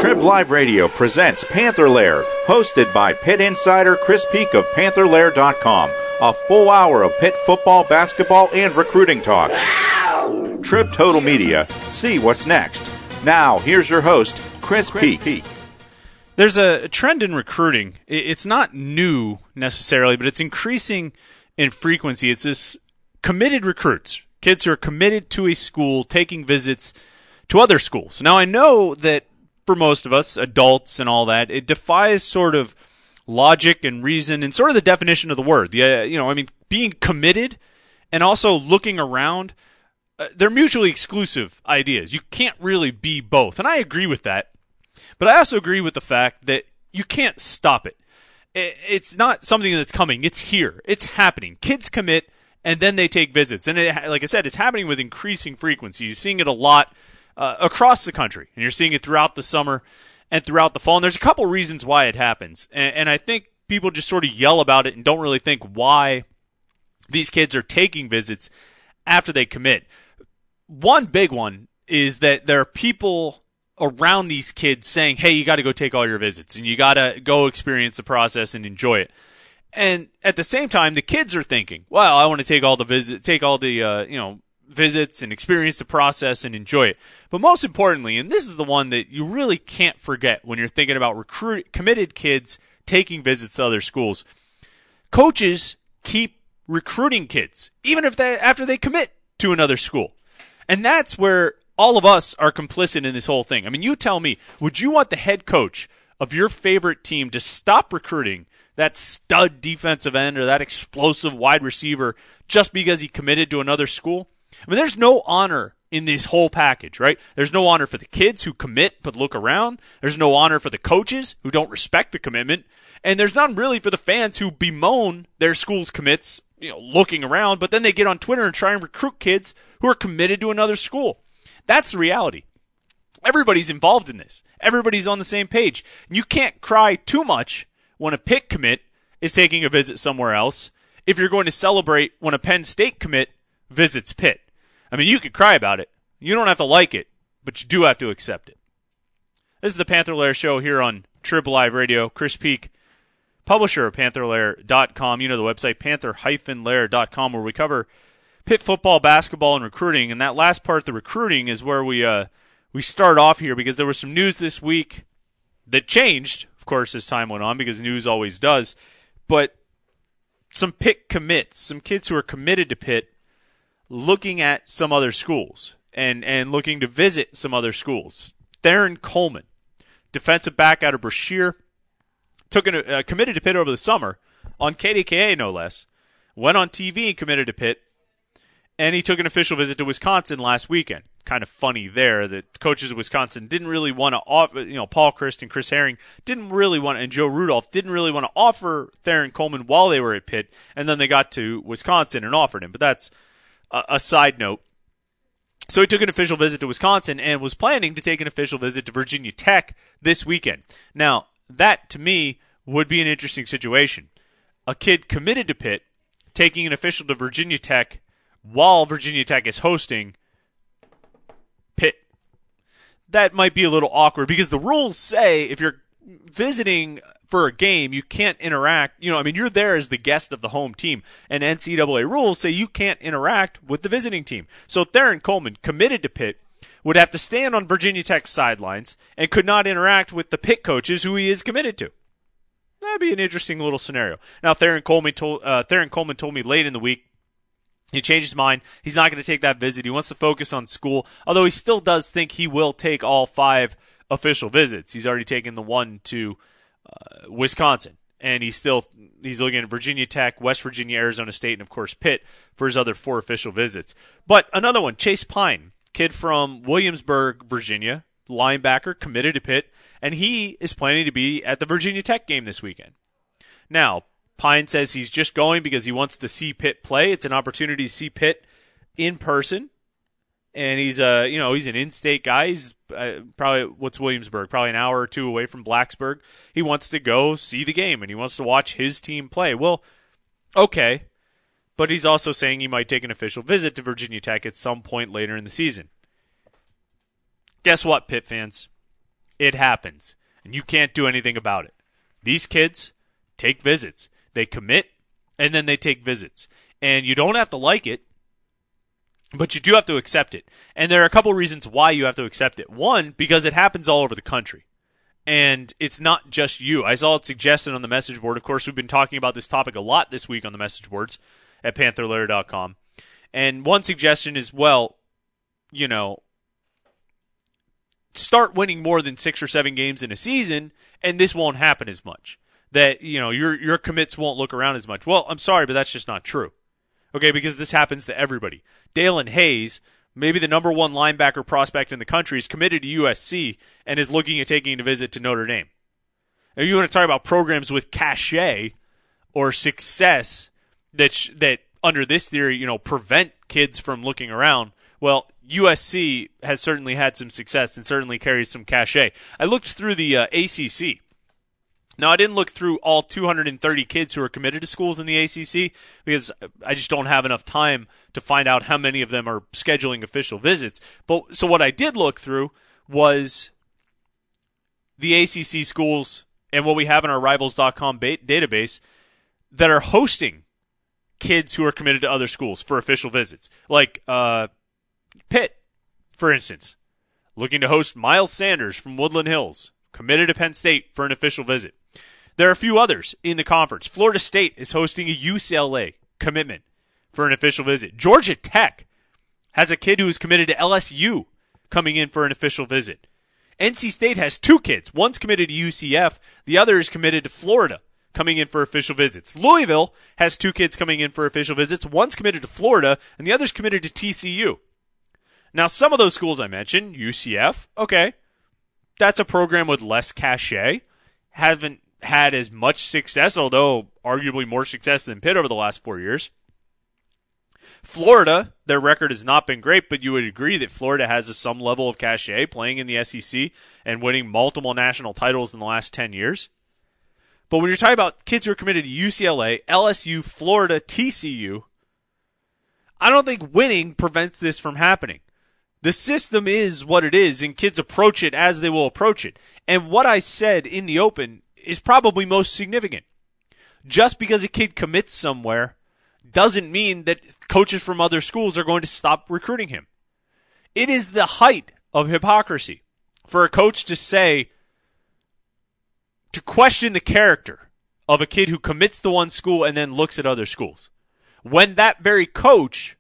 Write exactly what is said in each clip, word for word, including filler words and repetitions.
Trib Live Radio presents Panther Lair, hosted by Pitt insider Chris Peak of Panther Lair dot com. A full hour of Pitt football, basketball, and recruiting talk. Trib Total Media. See what's next. Now, here's your host, Chris, Chris Peak. There's a trend in recruiting. It's not new necessarily, but it's increasing in frequency. It's this committed recruits, kids who are committed to a school, taking visits to other schools. Now, I know that for most of us, adults and all that, it defies sort of logic and reason and sort of the definition of the word. The, uh, you know, I mean, being committed and also looking around, uh, they're mutually exclusive ideas. You can't really be both. And I agree with that. But I also agree with the fact that you can't stop it. It's not something that's coming. It's here. It's happening. Kids commit, and then they take visits. And it, like I said, it's happening with increasing frequency. You're seeing it a lot uh, across the country, and you're seeing it throughout the summer and throughout the fall. And there's a couple reasons why it happens. And, and I think people just sort of yell about it and don't really think why these kids are taking visits after they commit. One big one is that there are people around these kids saying, hey, you got to go take all your visits and you got to go experience the process and enjoy it. And at the same time, the kids are thinking, well, I want to take all the visits, take all the, uh, you know, visits and experience the process and enjoy it. But most importantly, and this is the one that you really can't forget when you're thinking about recruit committed kids taking visits to other schools, coaches keep recruiting kids, even if they, after they commit to another school. And that's where all of us are complicit in this whole thing. I mean, you tell me, would you want the head coach of your favorite team to stop recruiting that stud defensive end or that explosive wide receiver just because he committed to another school? I mean, there's no honor in this whole package, right? There's no honor for the kids who commit but look around. There's no honor for the coaches who don't respect the commitment. And there's none really for the fans who bemoan their school's commits, you know, looking around, but then they get on Twitter and try and recruit kids who are committed to another school. That's the reality. Everybody's involved in this. Everybody's on the same page. You can't cry too much when a Pitt commit is taking a visit somewhere else if you're going to celebrate when a Penn State commit visits Pitt. I mean, you could cry about it. You don't have to like it, but you do have to accept it. This is the Panther Lair Show here on Trib Live Radio. Chris Peak, publisher of Panther Lair dot com. You know the website, Panther Lair dot com, where we cover Pitt football, basketball, and recruiting. And that last part, the recruiting, is where we uh, we start off here because there was some news this week that changed, of course, as time went on, because news always does. But some Pitt commits, some kids who are committed to Pitt, looking at some other schools and, and looking to visit some other schools. Theron Coleman, defensive back out of Brashear, took an, uh, committed to Pitt over the summer on K D K A, no less. Went on T V and committed to Pitt. And he took an official visit to Wisconsin last weekend. Kind of funny there that coaches of Wisconsin didn't really want to offer, you know, Paul Chryst and Chris Herring didn't really want, and Joe Rudolph didn't really want to offer Theron Coleman while they were at Pitt, and then they got to Wisconsin and offered him. But that's a, a side note. So he took an official visit to Wisconsin and was planning to take an official visit to Virginia Tech this weekend. Now, that to me would be an interesting situation. A kid committed to Pitt, taking an official to Virginia Tech while Virginia Tech is hosting Pitt. That might be a little awkward because the rules say if you're visiting for a game, you can't interact. You know, I mean, you're there as the guest of the home team, and N C double A rules say you can't interact with the visiting team. So Theron Coleman, committed to Pitt, would have to stand on Virginia Tech's sidelines and could not interact with the Pitt coaches who he is committed to. That'd be an interesting little scenario. Now, Theron Coleman told, uh, Theron Coleman told me late in the week he changed his mind. He's not going to take that visit. He wants to focus on school, although he still does think he will take all five official visits. He's already taken the one to uh, Wisconsin, and he's still he's looking at Virginia Tech, West Virginia, Arizona State, and, of course, Pitt for his other four official visits. But another one, Chase Pine, kid from Williamsburg, Virginia, linebacker, committed to Pitt, and he is planning to be at the Virginia Tech game this weekend. Now, Pine says he's just going because he wants to see Pitt play. It's an opportunity to see Pitt in person. And he's a, you know, he's an in-state guy. He's uh, probably, what's Williamsburg? Probably an hour or two away from Blacksburg. He wants to go see the game, and he wants to watch his team play. Well, okay. But he's also saying he might take an official visit to Virginia Tech at some point later in the season. Guess what, Pitt fans? It happens, and you can't do anything about it. These kids take visits. They commit, and then they take visits. And you don't have to like it, but you do have to accept it. And there are a couple reasons why you have to accept it. One, because it happens all over the country. And it's not just you. I saw it suggested on the message board. Of course, we've been talking about this topic a lot this week on the message boards at panther lair dot com. And one suggestion is, well, you know, start winning more than six or seven games in a season, and this won't happen as much. That, you know, your your commits won't look around as much. Well, I'm sorry, but that's just not true. Okay, because this happens to everybody. Dalen Hayes, maybe the number one linebacker prospect in the country, is committed to U S C and is looking at taking a visit to Notre Dame. Now, you want to talk about programs with cachet or success that sh- that under this theory, you know, prevent kids from looking around. Well, U S C has certainly had some success and certainly carries some cachet. I looked through the uh, A C C. Now, I didn't look through all two hundred thirty kids who are committed to schools in the A C C because I just don't have enough time to find out how many of them are scheduling official visits. But so what I did look through was the A C C schools and what we have in our rivals dot com ba- database that are hosting kids who are committed to other schools for official visits. Like uh, Pitt, for instance, looking to host Miles Sanders from Woodland Hills, committed to Penn State for an official visit. There are a few others in the conference. Florida State is hosting a U C L A commitment for an official visit. Georgia Tech has a kid who is committed to L S U coming in for an official visit. N C State has two kids. One's committed to U C F. The other is committed to Florida coming in for official visits. Louisville has two kids coming in for official visits. One's committed to Florida, and the other's committed to T C U. Now, some of those schools I mentioned, U C F, okay, that's a program with less cachet, haven't had as much success, although arguably more success than Pitt over the last four years. Florida, their record has not been great, but you would agree that Florida has a, some level of cachet playing in the S E C and winning multiple national titles in the last ten years. But when you're talking about kids who are committed to U C L A, L S U, Florida, T C U, I don't think winning prevents this from happening. The system is what it is, and kids approach it as they will approach it. And what I said in the open is probably most significant. Just because a kid commits somewhere doesn't mean that coaches from other schools are going to stop recruiting him. It is the height of hypocrisy for a coach to say, to question the character of a kid who commits to one school and then looks at other schools, when that very coach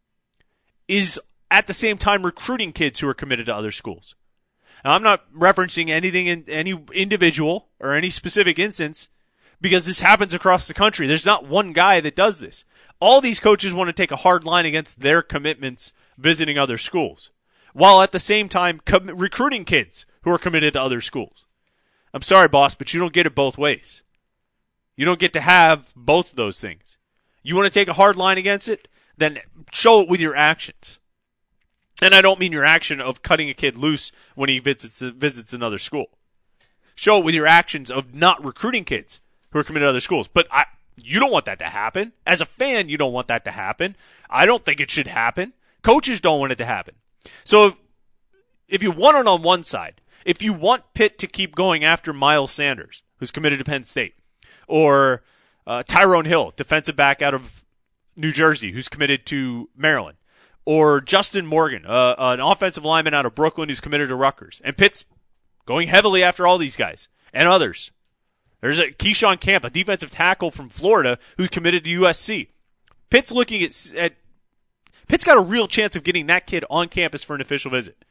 is at the same time recruiting kids who are committed to other schools. Now, I'm not referencing anything in any individual or any specific instance because this happens across the country. There's not one guy that does this. All these coaches want to take a hard line against their commitments visiting other schools, while at the same time com- recruiting kids who are committed to other schools. I'm sorry, boss, but you don't get it both ways. You don't get to have both of those things. You want to take a hard line against it? Then show it with your actions. And I don't mean your action of cutting a kid loose when he visits visits another school. Show it with your actions of not recruiting kids who are committed to other schools. But I, you don't want that to happen. As a fan, you don't want that to happen. I don't think it should happen. Coaches don't want it to happen. So if, if you want it on one side, if you want Pitt to keep going after Miles Sanders, who's committed to Penn State, or uh, Tyrone Hill, defensive back out of New Jersey, who's committed to Maryland, or Justin Morgan, uh, an offensive lineman out of Brooklyn who's committed to Rutgers. And Pitt's going heavily after all these guys and others. There's a Keyshawn Camp, a defensive tackle from Florida who's committed to U S C. Pitt's looking at, at Pitt's got a real chance of getting that kid on campus for an official visit.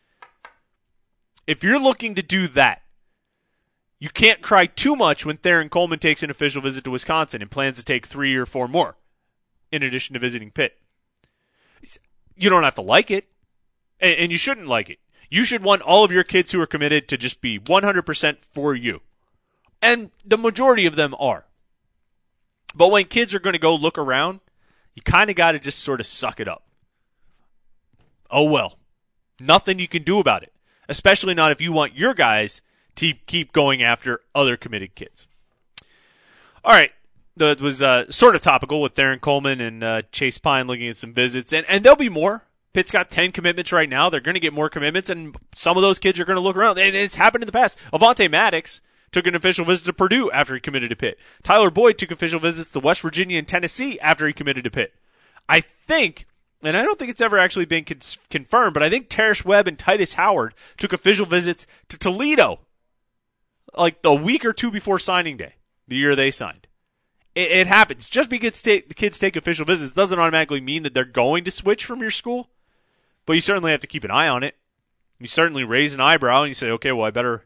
If you're looking to do that, you can't cry too much when Theron Coleman takes an official visit to Wisconsin and plans to take three or four more in addition to visiting Pitt. You don't have to like it, and you shouldn't like it. You should want all of your kids who are committed to just be one hundred percent for you. And the majority of them are. But when kids are going to go look around, you kind of got to just sort of suck it up. Oh, well. Nothing you can do about it, especially not if you want your guys to keep going after other committed kids. All right. That was uh, sort of topical with Theron Coleman and uh, Chase Pine looking at some visits. And, and there'll be more. Pitt's got ten commitments right now. They're going to get more commitments, and some of those kids are going to look around. And it's happened in the past. Avonte Maddox took an official visit to Purdue after he committed to Pitt. Tyler Boyd took official visits to West Virginia and Tennessee after he committed to Pitt. I think, and I don't think it's ever actually been con- confirmed, but I think Terrence Webb and Titus Howard took official visits to Toledo like a week or two before signing day, the year they signed. It, it happens. Just because ta- the kids take official visits doesn't automatically mean that they're going to switch from your school, but you certainly have to keep an eye on it. You certainly raise an eyebrow and you say, okay, well, I better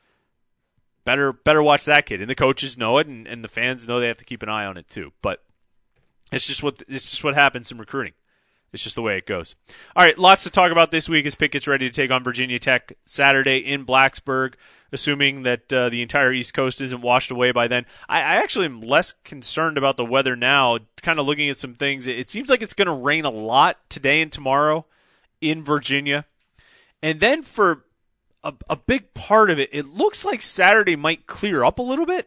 better better watch that kid. And the coaches know it, and, and the fans know they have to keep an eye on it too. But it's just what it's just what happens in recruiting. It's just the way it goes. All right, lots to talk about this week as Pitt gets ready to take on Virginia Tech Saturday in Blacksburg, assuming that uh, the entire East Coast isn't washed away by then. I, I actually am less concerned about the weather now, kind of looking at some things. It seems like it's going to rain a lot today and tomorrow in Virginia. And then for a, a big part of it, it looks like Saturday might clear up a little bit,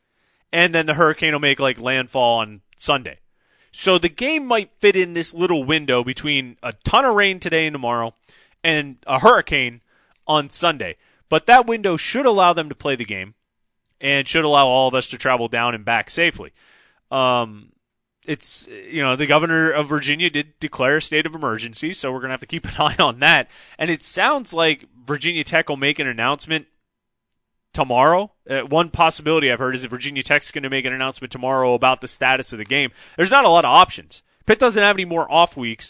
and then the hurricane will make like landfall on Sunday. So the game might fit in this little window between a ton of rain today and tomorrow and a hurricane on Sunday. But that window should allow them to play the game and should allow all of us to travel down and back safely. Um, it's, you know, the governor of Virginia did declare a state of emergency, so we're going to have to keep an eye on that. And it sounds like Virginia Tech will make an announcement tomorrow. Uh, one possibility I've heard is that Virginia Tech's going to make an announcement tomorrow about the status of the game. There's not a lot of options. Pitt doesn't have any more off weeks.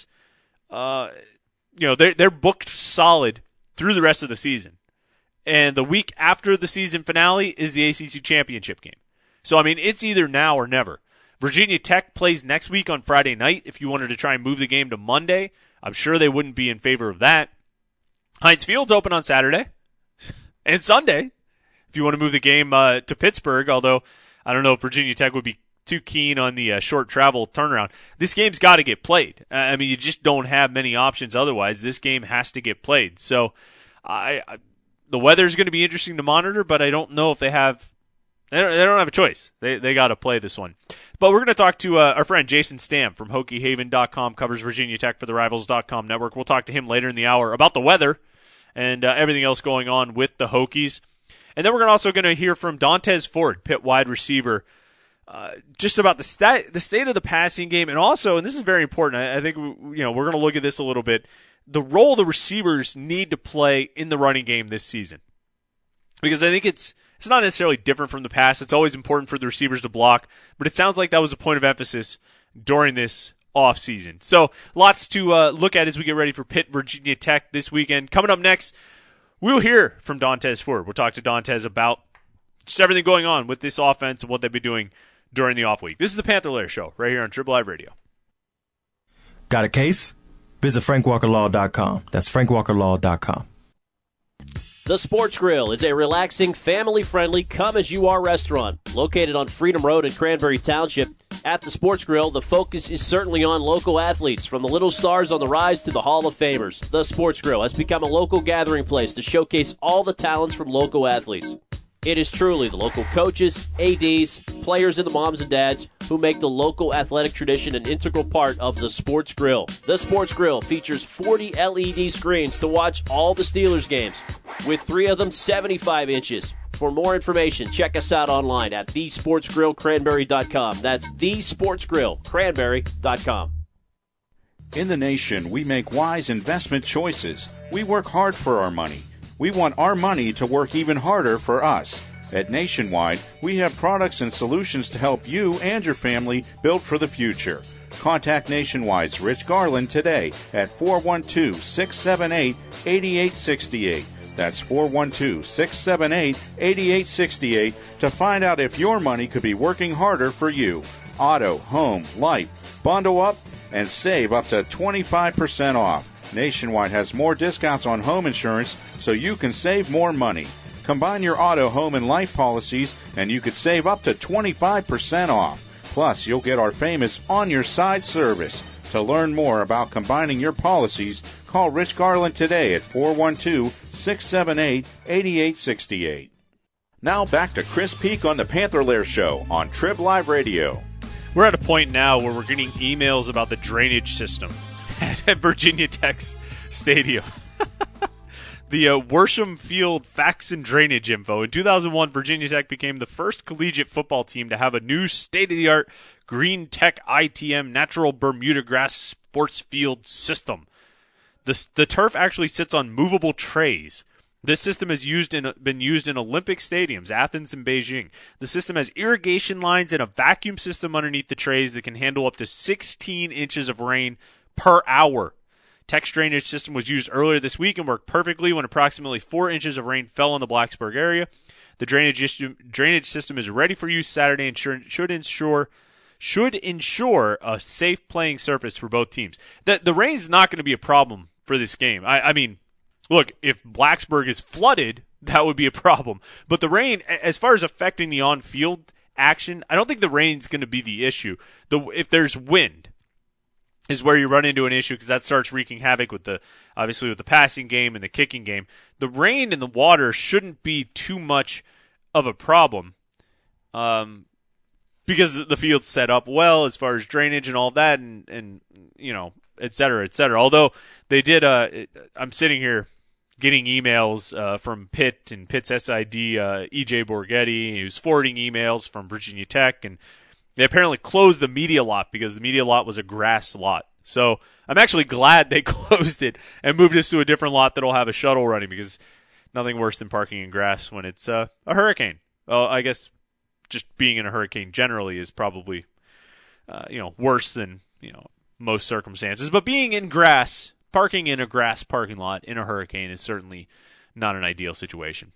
Uh, you know, they're, they're booked solid through the rest of the season. And the week after the season finale is the A C C championship game. So, I mean, it's either now or never. Virginia Tech plays next week on Friday night. If you wanted to try and move the game to Monday, I'm sure they wouldn't be in favor of that. Heinz Field's open on Saturday and Sunday. If you want to move the game uh, to Pittsburgh, although I don't know if Virginia Tech would be too keen on the uh, short travel turnaround. This game's got to get played. Uh, I mean, you just don't have many options otherwise. This game has to get played. So I, I the weather's going to be interesting to monitor, but I don't know if they have they don't, they don't have a choice. They they got to play this one. But we're going to talk to uh, our friend Jason Stamm from Hokie Haven dot com, covers Virginia Tech for the Rivals dot com network. We'll talk to him later in the hour about the weather and uh, everything else going on with the Hokies. And then we're also going to hear from Dontez Ford, Pitt wide receiver, uh, just about the stat, the state of the passing game, and also, and this is very important, I, I think you know we're going to look at this a little bit, the role the receivers need to play in the running game this season. Because I think it's it's not necessarily different from the past. It's always important for the receivers to block, but it sounds like that was a point of emphasis during this offseason. So lots to uh, look at as we get ready for Pitt, Virginia Tech this weekend. Coming up next, we'll hear from Dontez Ford. We'll talk to Dontez about just everything going on with this offense and what they've been doing during the off week. This is the Panther Lair Show right here on Triple Live Radio. Got a case? Visit frank walker law dot com. That's frank walker law dot com. The Sports Grill is a relaxing, family-friendly, come-as-you-are restaurant located on Freedom Road in Cranberry Township. At the Sports Grill, the focus is certainly on local athletes, from the little stars on the rise to the Hall of Famers. The Sports Grill has become a local gathering place to showcase all the talents from local athletes. It is truly the local coaches, A Ds, players, and the moms and dads who make the local athletic tradition an integral part of the Sports Grill. The Sports Grill features forty L E D screens to watch all the Steelers games, with three of them seventy-five inches. For more information, check us out online at the sports grill cranberry dot com. That's the sports grill cranberry dot com. In the nation, we make wise investment choices. We work hard for our money. We want our money to work even harder for us. At Nationwide, we have products and solutions to help you and your family build for the future. Contact Nationwide's Rich Garland today at four one two, six seven eight, eight eight six eight. That's four one two, six seven eight, eight eight six eight to find out if your money could be working harder for you. Auto, home, life. Bundle up and save up to twenty-five percent off. Nationwide has more discounts on home insurance so you can save more money. Combine your auto, home, and life policies and you could save up to twenty-five percent off. Plus, you'll get our famous On Your Side service. To learn more about combining your policies, call Rich Garland today at four one two, six seven eight, eight eight six eight. Now back to Chris Peak on the Panther Lair Show on Trib Live Radio. We're at a point now where we're getting emails about the drainage system at Virginia Tech's stadium. The uh, Worsham Field facts and drainage info. In two thousand one, Virginia Tech became the first collegiate football team to have a new state-of-the-art Green Tech I T M natural Bermuda grass sports field system. The, the turf actually sits on movable trays. This system has used in, been used in Olympic stadiums, Athens and Beijing. The system has irrigation lines and a vacuum system underneath the trays that can handle up to sixteen inches of rain per hour. Tech's drainage system was used earlier this week and worked perfectly when approximately four inches of rain fell in the Blacksburg area. The drainage system, drainage system is ready for use Saturday and should, should ensure should ensure a safe playing surface for both teams. The, the rain is not going to be a problem for this game. I, I mean, look, if Blacksburg is flooded, that would be a problem. But the rain, as far as affecting the on-field action, I don't think the rain's going to be the issue. The if there's wind is where you run into an issue because that starts wreaking havoc with the obviously with the passing game and the kicking game. The rain and the water shouldn't be too much of a problem um, because the field's set up well as far as drainage and all that and, and you know, et cetera, et cetera. Although they did, uh, I'm sitting here getting emails uh, from Pitt and Pitt's S I D, uh, E J Borghetti. He was forwarding emails from Virginia Tech, and they apparently closed the media lot because the media lot was a grass lot. So I'm actually glad they closed it and moved us to a different lot that'll have a shuttle running because nothing worse than parking in grass when it's uh, a hurricane. Well, I guess just being in a hurricane generally is probably uh, you know worse than you know most circumstances. But being in grass, parking in a grass parking lot in a hurricane is certainly not an ideal situation.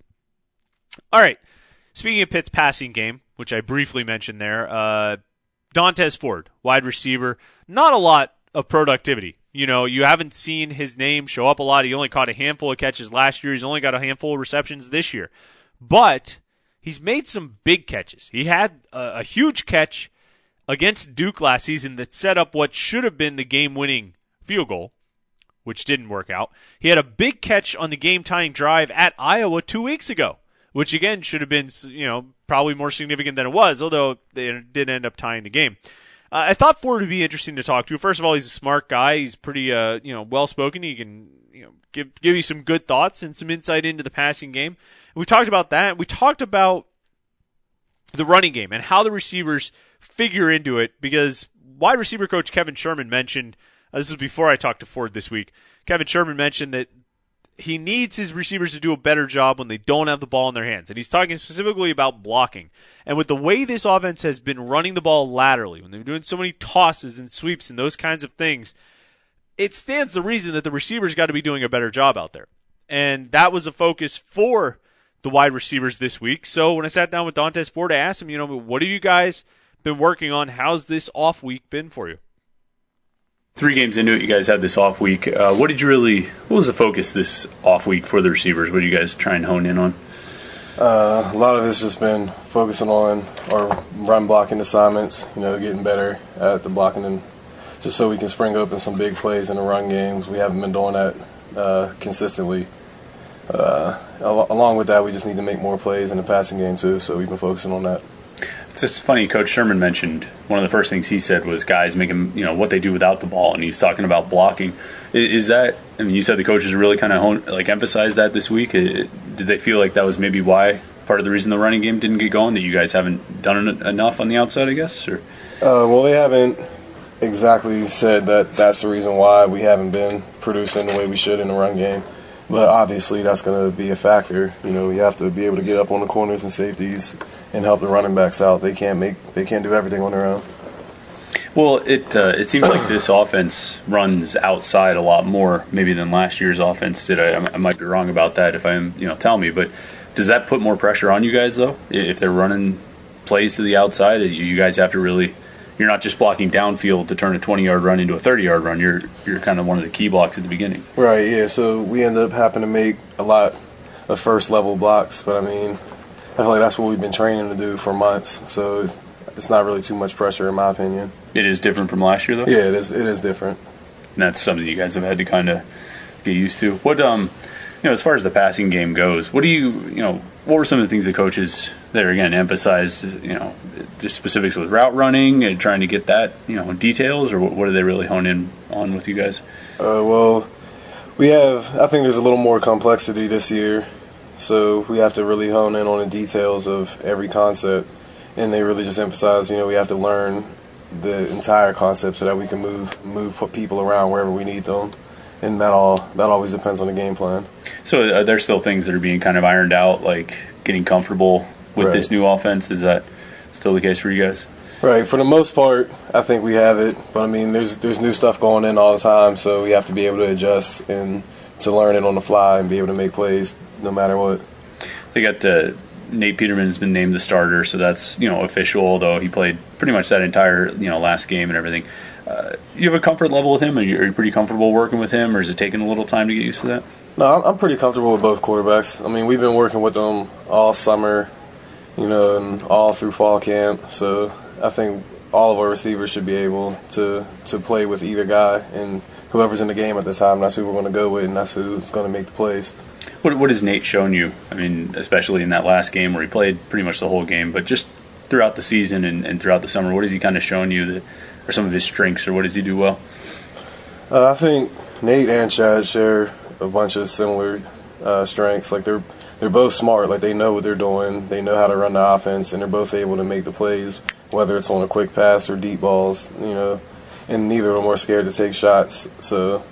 All right. Speaking of Pitt's passing game, which I briefly mentioned there, uh, Dontez Ford, wide receiver, not a lot of productivity. You know, you haven't seen his name show up a lot. He only caught a handful of catches last year. He's only got a handful of receptions this year. But he's made some big catches. He had a, a huge catch against Duke last season that set up what should have been the game-winning field goal, which didn't work out. He had a big catch on the game-tying drive at Iowa two weeks ago, which again should have been, you know, probably more significant than it was, although they did end up tying the game. Uh, I thought Ford would be interesting to talk to. First of all, he's a smart guy. He's pretty, uh, you know, well-spoken. He can, you know, give give you some good thoughts and some insight into the passing game. And we talked about that. We talked about the running game and how the receivers figure into it because wide receiver coach Kevin Sherman mentioned, uh, this was before I talked to Ford this week, Kevin Sherman mentioned that he needs his receivers to do a better job when they don't have the ball in their hands. And he's talking specifically about blocking. And with the way this offense has been running the ball laterally, when they're doing so many tosses and sweeps and those kinds of things, it stands to reason that the receivers got to be doing a better job out there. And that was a focus for the wide receivers this week. So when I sat down with Dontez Ford, I asked him, you know, what have you guys been working on? How's this off week been for you? Three games into it, you guys had this off week. Uh, what did you really? What was the focus this off week for the receivers? What did you guys try and hone in on? Uh, a lot of it's just been focusing on our run blocking assignments. You know, getting better at the blocking, and just so we can spring open some big plays in the run games. We haven't been doing that uh, consistently. Uh, al- along with that, we just need to make more plays in the passing game too. So we've been focusing on that. It's just funny. Coach Sherman mentioned one of the first things he said was guys making, you know, what they do without the ball, and he's talking about blocking. Is that? I mean, you said the coaches really kind of like emphasized that this week. Did they feel like that was maybe why part of the reason the running game didn't get going? That you guys haven't done enough on the outside, I guess, or? Uh, well, they haven't exactly said that that's the reason why we haven't been producing the way we should in the run game. But obviously that's going to be a factor. You know, you have to be able to get up on the corners and safeties and help the running backs out. They can't make they can't do everything on their own. Well, it uh, it seems like this offense runs outside a lot more maybe than last year's offense did. I, I might be wrong about that if I'm, you know, tell me. But does that put more pressure on you guys though? If they're running plays to the outside, you guys have to really. You're not just blocking downfield to turn a twenty-yard run into a thirty-yard run. You're you're kind of one of the key blocks at the beginning. Right, yeah. So we end up having to make a lot of first-level blocks. But, I mean, I feel like that's what we've been training to do for months. So it's not really too much pressure in my opinion. It is different from last year, though? Yeah, it is It is different. And that's something you guys have had to kind of get used to. What um, know, as far as the passing game goes, what do you, you know, what were some of the things the coaches there again emphasized? You know, the specifics with route running and trying to get that, you know, details, or what, what do they really hone in on with you guys? Uh, well, we have. I think there's a little more complexity this year, so we have to really hone in on the details of every concept, and they really just emphasize, you know, we have to learn the entire concept so that we can move move put people around wherever we need them. And that all that always depends on the game plan. So are there still things that are being kind of ironed out, like getting comfortable with right. this new offense? Is that still the case for you guys? Right. For the most part, I think we have it. But, I mean, there's there's new stuff going in all the time, so we have to be able to adjust and to learn it on the fly and be able to make plays no matter what. They got the Nate Peterman's been named the starter, so that's, you know, official, although he played pretty much that entire, you know, last game and everything. Uh, you have a comfort level with him? Are you, are you pretty comfortable working with him, or is it taking a little time to get used to that? No, I'm, I'm pretty comfortable with both quarterbacks. I mean, we've been working with them all summer, you know, and all through fall camp. So I think all of our receivers should be able to, to play with either guy, and whoever's in the game at the time, that's who we're going to go with, and that's who's going to make the plays. What, what has Nate shown you? I mean, especially in that last game where he played pretty much the whole game, but just throughout the season and, and throughout the summer, what has he kind of shown you that are some of his strengths, or what does he do well? Uh, I think Nate and Chad share a bunch of similar uh, strengths. Like they're they're both smart. Like they know what they're doing. They know how to run the offense, and they're both able to make the plays, whether it's on a quick pass or deep balls. You know, and neither of them are scared to take shots. So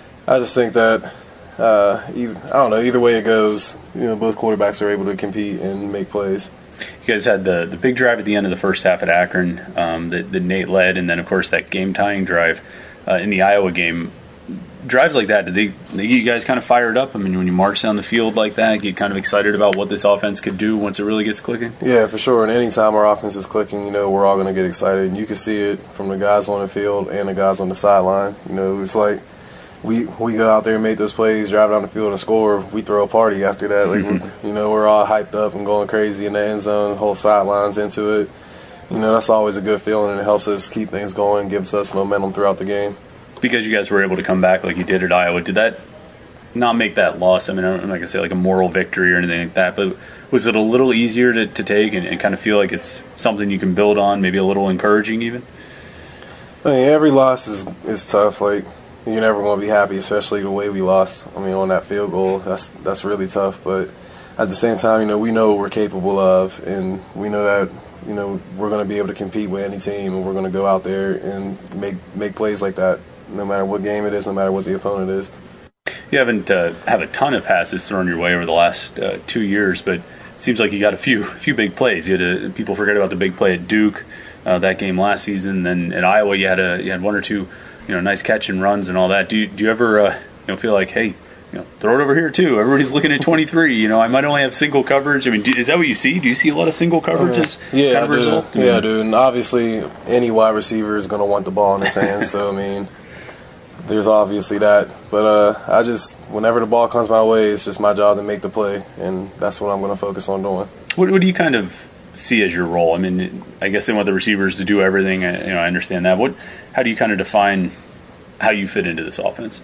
I just think that uh, either, I don't know. Either way it goes, you know, both quarterbacks are able to compete and make plays. You guys had the, the big drive at the end of the first half at Akron um, that, that Nate led, and then, of course, that game-tying drive uh, in the Iowa game. Drives like that, did they, they get you guys kind of fired up? I mean, when you march down the field like that, get kind of excited about what this offense could do once it really gets clicking? Yeah, for sure. And any time our offense is clicking, you know, we're all going to get excited. And you can see it from the guys on the field and the guys on the sideline. You know, it's like we we go out there and make those plays, drive down the field and score. We throw a party after that. Like, we're, you know, we're all hyped up and going crazy in the end zone, the whole sidelines into it. You know, that's always a good feeling, and it helps us keep things going, gives us momentum throughout the game. Because you guys were able to come back like you did at Iowa, did that not make that loss? I mean, I'm not going to say like a moral victory or anything like that, but was it a little easier to, to take and, and kind of feel like it's something you can build on, maybe a little encouraging even? I mean, every loss is, is tough. Like, you're never going to be happy, especially the way we lost. I mean, on that field goal, that's that's really tough. But at the same time, you know, we know what we're capable of, and we know that, you know, we're going to be able to compete with any team, and we're going to go out there and make make plays like that, no matter what game it is, no matter what the opponent is. You haven't uh, have a ton of passes thrown your way over the last uh, two years, but it seems like you got a few few big plays. You had a, people forget about the big play at Duke, uh, that game last season. Then at Iowa, you had a you had one or two, you know, nice catch and runs and all that. Do you, do you ever uh, you know feel like, hey, you know, throw it over here too? Everybody's looking at twenty-three. You know, I might only have single coverage. I mean, do, is that what you see? Do you see a lot of single coverages? Uh, yeah, kind of I do. result? Yeah, I do. And obviously, any wide receiver is going to want the ball in his hands. So I mean, there's obviously that. But uh, I just, whenever the ball comes my way, it's just my job to make the play, and that's what I'm going to focus on doing. What, what do you kind of see as your role? I mean, I guess they want the receivers to do everything. I, you know, I understand that. What, how do you kind of define how you fit into this offense?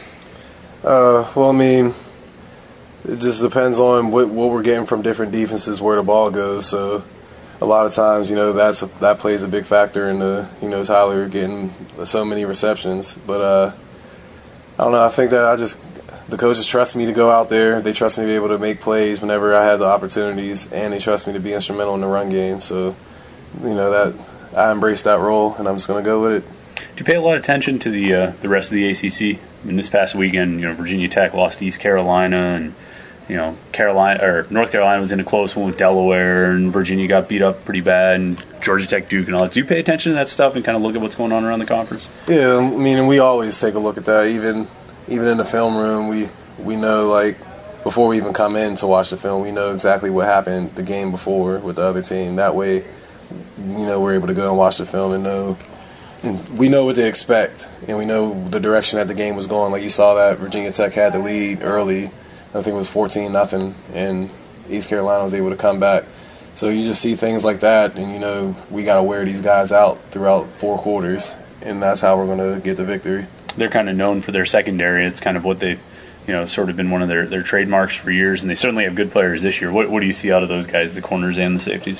Uh, well, I mean, it just depends on what, what we're getting from different defenses, where the ball goes. So a lot of times, you know, that's a, that plays a big factor in the, you know, Tyler getting so many receptions. But uh, I don't know. I think that I just the coaches trust me to go out there. They trust me to be able to make plays whenever I have the opportunities, and they trust me to be instrumental in the run game. So, you know, that I embrace that role, and I'm just going to go with it. Do you pay a lot of attention to the uh, the rest of the A C C? I mean, this past weekend, you know, Virginia Tech lost to East Carolina, and you know, Carolina or North Carolina was in a close one with Delaware, and Virginia got beat up pretty bad, and Georgia Tech, Duke, and all that. Do you pay attention to that stuff and kind of look at what's going on around the conference? Yeah, I mean, we always take a look at that. Even even in the film room, we we know, like, before we even come in to watch the film, we know exactly what happened the game before with the other team. That way, you know, we're able to go and watch the film and know. And we know what to expect, and we know the direction that the game was going. Like, you saw that Virginia Tech had the lead early. I think it was fourteen nothing, and East Carolina was able to come back. So you just see things like that, and you know we got to wear these guys out throughout four quarters, and that's how we're going to get the victory. They're kind of known for their secondary. It's kind of what they've you know, sort of been one of their, their trademarks for years, and they certainly have good players this year. What what do you see out of those guys, the corners and the safeties?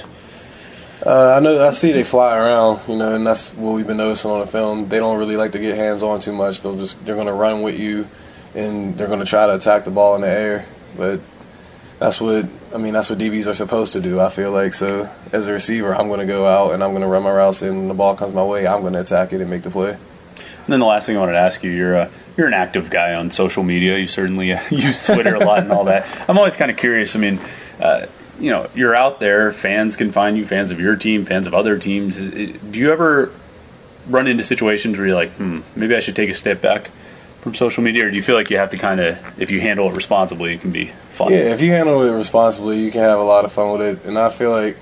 Uh, I know I see they fly around, you know, and that's what we've been noticing on the film. They don't really like to get hands on too much. They'll just they're going to run with you, and they're going to try to attack the ball in the air. But that's what I mean. That's what D Bs are supposed to do. I feel like so as a receiver, I'm going to go out and I'm going to run my routes, and when the ball comes my way, I'm going to attack it and make the play. And then the last thing I wanted to ask you, you're a, you're an active guy on social media. You certainly uh, use Twitter a lot and all that. I'm always kind of curious. I mean, uh, you know, you're out there. Fans can find you, fans of your team, fans of other teams. Do you ever run into situations where you're like, hmm, maybe I should take a step back from social media? Or do you feel like you have to kind of, if you handle it responsibly, it can be fun? Yeah, if you handle it responsibly, you can have a lot of fun with it. And I feel like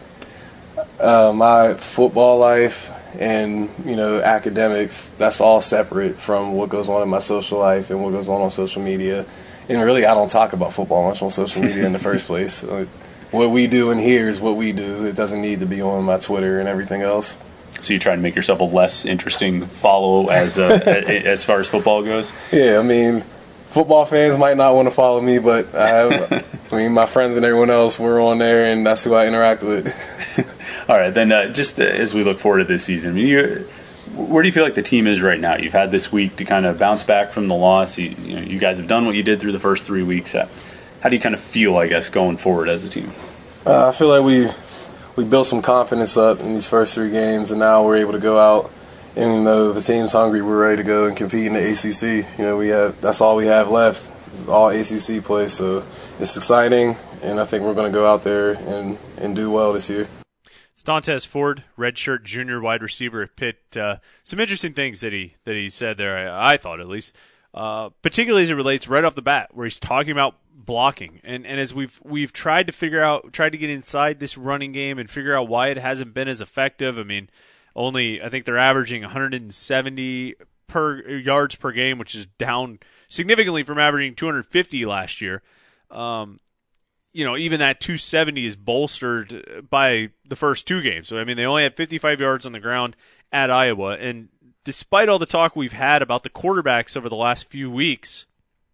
uh, my football life and, you know, academics, that's all separate from what goes on in my social life and what goes on on social media. And really, I don't talk about football much on social media in the first place. Like, what we do in here is what we do. It doesn't need to be on my Twitter and everything else. So you try to make yourself a less interesting follow as uh, as far as football goes? Yeah, I mean, football fans might not want to follow me, but I have, I mean, my friends and everyone else, we're on there, and that's who I interact with. All right, then uh, just uh, as we look forward to this season, I mean, you, where do you feel like the team is right now? You've had this week to kind of bounce back from the loss. You, you know, you guys have done what you did through the first three weeks. How do you kind of feel, I guess, going forward as a team? Uh, I feel like we we built some confidence up in these first three games, and now we're able to go out. And you know, the team's hungry. We're ready to go and compete in the A C C. You know, we have that's all we have left. It's all A C C play, so it's exciting, and I think we're going to go out there and, and do well this year. It's Dontez Ford, redshirt junior wide receiver at Pitt. Uh, some interesting things that he that he said there, I, I thought at least, uh, particularly as it relates right off the bat, where he's talking about blocking. And and as we've we've tried to figure out, tried to get inside this running game and figure out why it hasn't been as effective. I mean, only I think they're averaging one hundred seventy per yards per game, which is down significantly from averaging two hundred fifty last year. Um, you know, even that two seventy is bolstered by the first two games. So, I mean, they only had fifty-five yards on the ground at Iowa. And despite all the talk we've had about the quarterbacks over the last few weeks,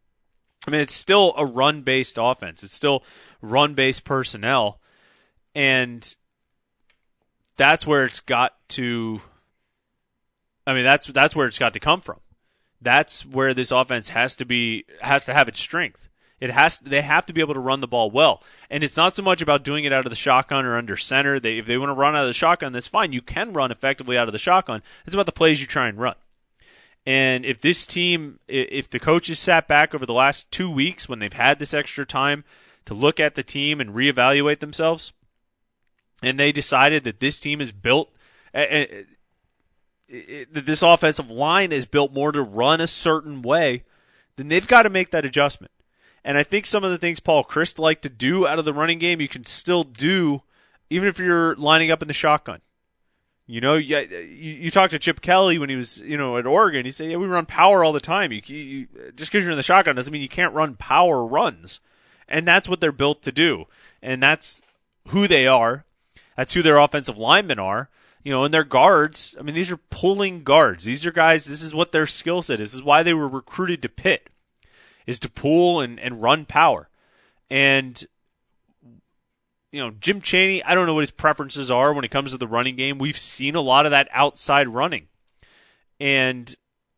I mean, it's still a run-based offense. It's still run-based personnel. And that's where it's got to – I mean, that's that's where it's got to come from. That's where this offense has to be has to have its strength. It has they have to be able to run the ball well. And it's not so much about doing it out of the shotgun or under center. They, if they want to run out of the shotgun, that's fine. You can run effectively out of the shotgun. It's about the plays you try and run. And if this team, if the coaches sat back over the last two weeks when they've had this extra time to look at the team and reevaluate themselves, and they decided that this team is built, uh, that this offensive line is built more to run a certain way, then they've got to make that adjustment. And I think some of the things Paul Chryst liked to do out of the running game, you can still do even if you're lining up in the shotgun. You know, you, you, you talked to Chip Kelly when he was, you know, at Oregon. He said, yeah, we run power all the time. You, you, just because you're in the shotgun doesn't mean you can't run power runs. And that's what they're built to do. And that's who they are. That's who their offensive linemen are. You know, and their guards, I mean, these are pulling guards. These are guys, this is what their skill set is. This is why they were recruited to Pitt, is to pull and, and run power. And, you know, Jim Chaney, I don't know what his preferences are when it comes to the running game. We've seen a lot of that outside running. And,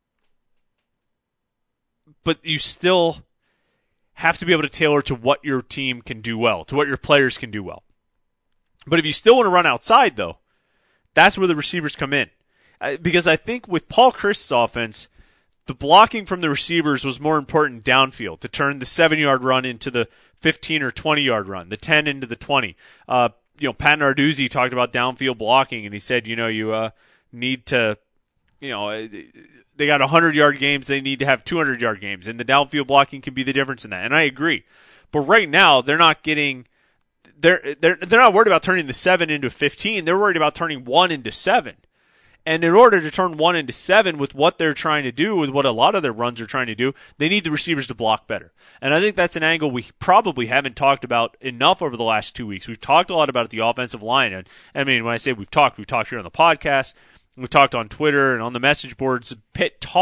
but you still have to be able to tailor to what your team can do well, to what your players can do well. But if you still want to run outside, though, that's where the receivers come in. Because I think with Paul Chryst's offense, the blocking from the receivers was more important downfield to turn the seven-yard run into the fifteen or twenty-yard run, the ten into the twenty. Uh, you know, Pat Narduzzi talked about downfield blocking, and he said, you know, you uh, need to, you know, they got one hundred-yard games, they need to have two hundred-yard games, and the downfield blocking can be the difference in that. And I agree. But right now, they're not getting – they're they're they're not worried about turning the seven into fifteen. They're worried about turning one into seven. And in order to turn one into seven with what they're trying to do, with what a lot of their runs are trying to do, they need the receivers to block better. And I think that's an angle we probably haven't talked about enough over the last two weeks. We've talked a lot about the offensive line. And I mean, when I say we've talked, we've talked here on the podcast, we've talked on Twitter and on the message boards. Pitt Talk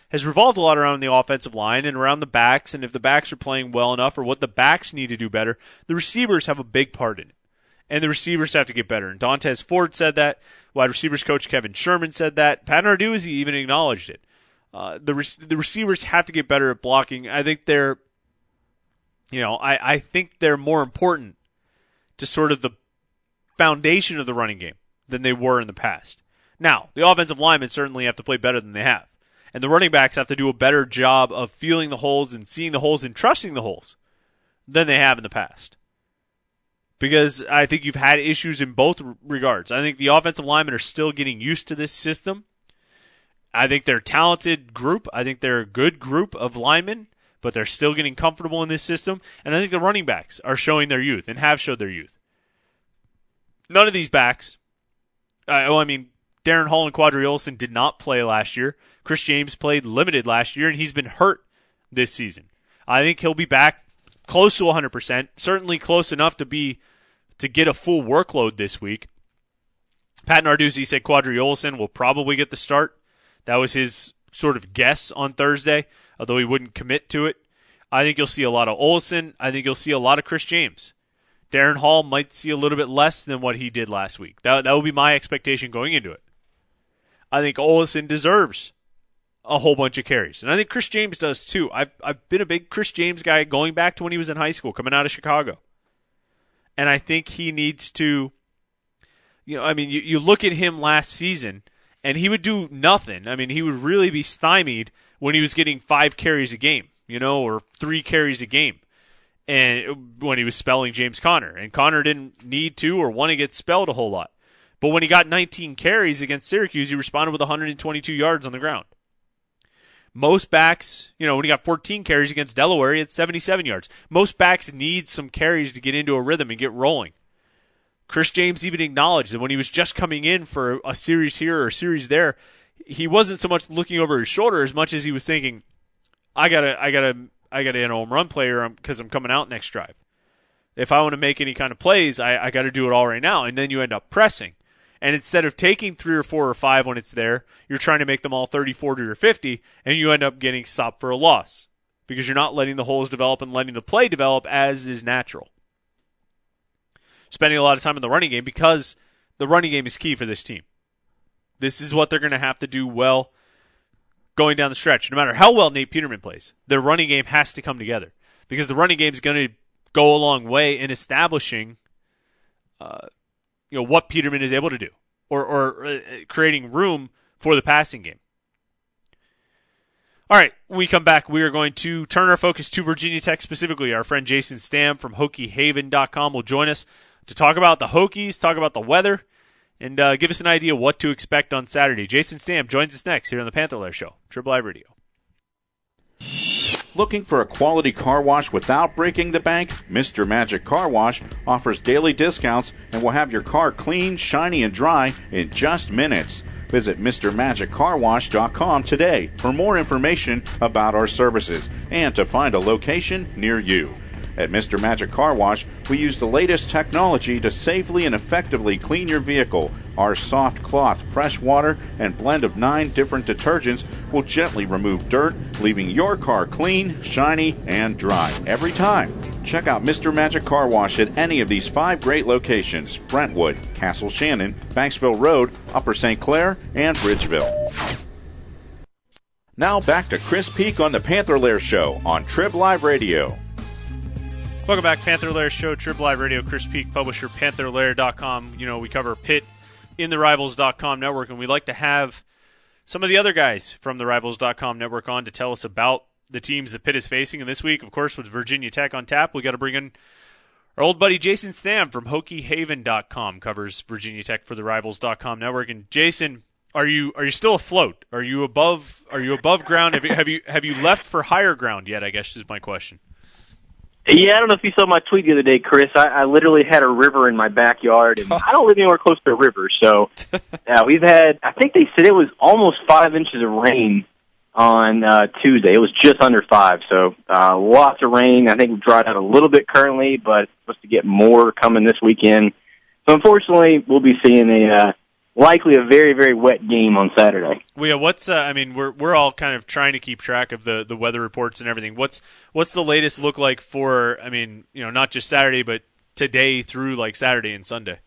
has revolved a lot around the offensive line and around the backs, and if the backs are playing well enough or what the backs need to do better, the receivers have a big part in it. And the receivers have to get better. And Dontez Ford said that. Wide receivers coach Kevin Sherman said that. Pat Narduzzi even acknowledged it. Uh, the re- the receivers have to get better at blocking. I think they're, you know, I, I think they're more important to sort of the foundation of the running game than they were in the past. Now, the offensive linemen certainly have to play better than they have. And the running backs have to do a better job of feeling the holes and seeing the holes and trusting the holes than they have in the past. Because I think you've had issues in both regards. I think the offensive linemen are still getting used to this system. I think they're a talented group. I think they're a good group of linemen, but they're still getting comfortable in this system. And I think the running backs are showing their youth and have showed their youth. None of these backs, uh, oh, I mean, Darren Hall and Quadri Olson did not play last year. Chris James played limited last year, and he's been hurt this season. I think he'll be back close to one hundred percent, certainly close enough to be to get a full workload this week. Pat Narduzzi said Quadri Olson will probably get the start. That was his sort of guess on Thursday, although he wouldn't commit to it. I think you'll see a lot of Olson. I think you'll see a lot of Chris James. Darren Hall might see a little bit less than what he did last week. That, that will be my expectation going into it. I think Olson deserves a whole bunch of carries. And I think Chris James does too. I've, I've been a big Chris James guy going back to when he was in high school, coming out of Chicago. And I think he needs to, you know, I mean, you, you look at him last season, and he would do nothing. I mean, he would really be stymied when he was getting five carries a game, you know, or three carries a game, and when he was spelling James Conner. And Conner didn't need to or want to get spelled a whole lot. But when he got nineteen carries against Syracuse, he responded with one hundred twenty-two yards on the ground. Most backs, you know, when he got fourteen carries against Delaware, he had seventy-seven yards. Most backs need some carries to get into a rhythm and get rolling. Chris James even acknowledged that when he was just coming in for a series here or a series there, he wasn't so much looking over his shoulder as much as he was thinking, I gotta, I gotta, I gotta hit a home run player because I'm coming out next drive. If I want to make any kind of plays, I, I got to do it all right now. And then you end up pressing. And instead of taking three or four or five when it's there, you're trying to make them all thirty, forty, or fifty, and you end up getting stopped for a loss because you're not letting the holes develop and letting the play develop as is natural. Spending a lot of time in the running game because the running game is key for this team. This is what they're going to have to do well going down the stretch. No matter how well Nate Peterman plays, their running game has to come together because the running game is going to go a long way in establishing uh, you know, what Peterman is able to do, or, or uh, creating room for the passing game. All right, when we come back, we are going to turn our focus to Virginia Tech specifically. Our friend Jason Stamm from Hokie Haven dot com will join us to talk about the Hokies, talk about the weather, and uh, give us an idea what to expect on Saturday. Jason Stamm joins us next here on the Panther Lair Show, Triple Live Radio. Looking for a quality car wash without breaking the bank? Mister Magic Car Wash offers daily discounts and will have your car clean, shiny, and dry in just minutes. Visit Mister Magic Car Wash dot com today for more information about our services and to find a location near you. At Mister Magic Car Wash, we use the latest technology to safely and effectively clean your vehicle. Our soft cloth, fresh water, and blend of nine different detergents will gently remove dirt, leaving your car clean, shiny, and dry every time. Check out Mister Magic Car Wash at any of these five great locations: Brentwood, Castle Shannon, Banksville Road, Upper Saint Clair, and Bridgeville. Now back to Chris Peak on the Panther Lair Show on Trib Live Radio. Welcome back, Panther Lair Show, Trib Live Radio. Chris Peak, publisher, Panther Lair dot com. You know, we cover Pitt in the Rivals dot com network, and we like to have some of the other guys from the Rivals dot com network on to tell us about the teams that Pitt is facing. And this week, of course, with Virginia Tech on tap, we got to bring in our old buddy Jason Stamm from Hokie Haven dot com, covers Virginia Tech for the Rivals dot com network. And Jason, are you are you still afloat? Are you above Are you above ground? Have you have you have you left for higher ground yet? I guess is my question. Yeah, I don't know if you saw my tweet the other day, Chris. I, I literally had a river in my backyard, and I don't live anywhere close to a river. So, yeah, we've had, I think they said it was almost five inches of rain on uh, Tuesday. It was just under five, so uh, lots of rain. I think we've dried out a little bit currently, but it's supposed to get more coming this weekend. So, unfortunately, we'll be seeing a uh, likely a very, very wet game on Saturday. Well, yeah, what's uh, I mean, we're we're all kind of trying to keep track of the, the weather reports and everything. What's what's the latest look like for? I mean, you know, not just Saturday, but today through like Saturday and Sunday.